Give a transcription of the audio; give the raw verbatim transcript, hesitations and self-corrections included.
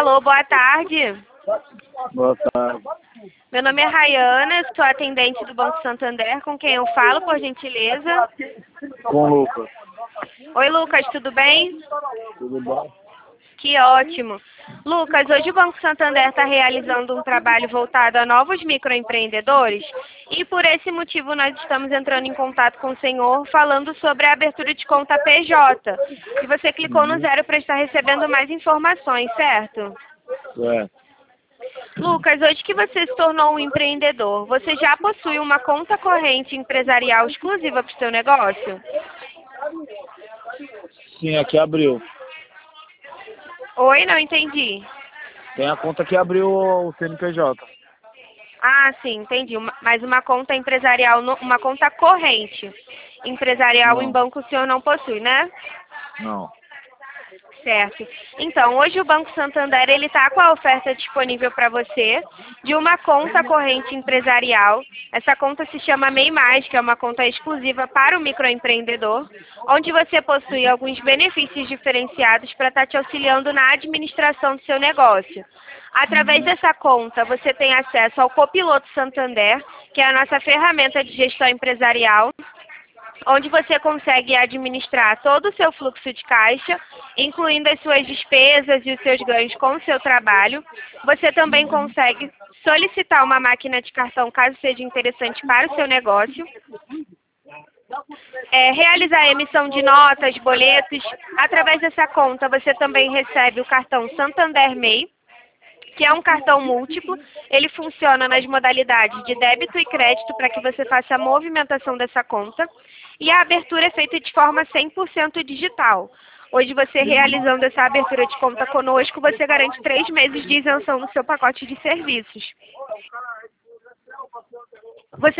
Alô, boa tarde. Boa tarde. Meu nome é Rayana, sou atendente do Banco Santander. Com quem eu falo, por gentileza? Com o Lucas. Oi, Lucas, tudo bem? Tudo bom? Que ótimo. Lucas, hoje o Banco Santander está realizando um trabalho voltado a novos microempreendedores e por esse motivo nós estamos entrando em contato com o senhor falando sobre a abertura de conta P J. E você clicou no zero para estar recebendo mais informações, certo? Certo. Lucas, hoje que você se tornou um empreendedor, você já possui uma conta corrente empresarial exclusiva para o seu negócio? Sim, aqui abriu. Oi, não entendi. Tem a conta que abriu o C N P J. Ah, sim, entendi. Uma- Mas uma conta empresarial, no- uma conta corrente empresarial em Não, banco o senhor não possui, né? não. Certo. Então, hoje o Banco Santander ele está com a oferta disponível para você de uma conta corrente empresarial. Essa conta se chama MEI Mais, que é uma conta exclusiva para o microempreendedor, onde você possui alguns benefícios diferenciados para estar te auxiliando na administração do seu negócio. Através dessa conta, você tem acesso ao Copiloto Santander, que é a nossa ferramenta de gestão empresarial, onde você consegue administrar todo o seu fluxo de caixa, incluindo as suas despesas e os seus ganhos com o seu trabalho. Você também consegue solicitar uma máquina de cartão, caso seja interessante para o seu negócio. É, realizar a emissão de notas, boletos. Através dessa conta, você também recebe o cartão Santander MEI, que é um cartão múltiplo. Ele funciona nas modalidades de débito e crédito para que você faça a movimentação dessa conta. E a abertura é feita de forma cem por cento digital. Hoje, você realizando essa abertura de conta conosco, você garante três meses de isenção no seu pacote de serviços.